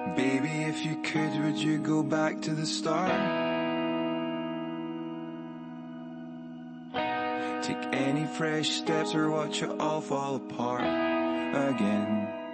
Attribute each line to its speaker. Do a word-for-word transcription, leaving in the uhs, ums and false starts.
Speaker 1: Baby, if you could, would you go back to the start? Take any fresh steps or watch it all fall apart again.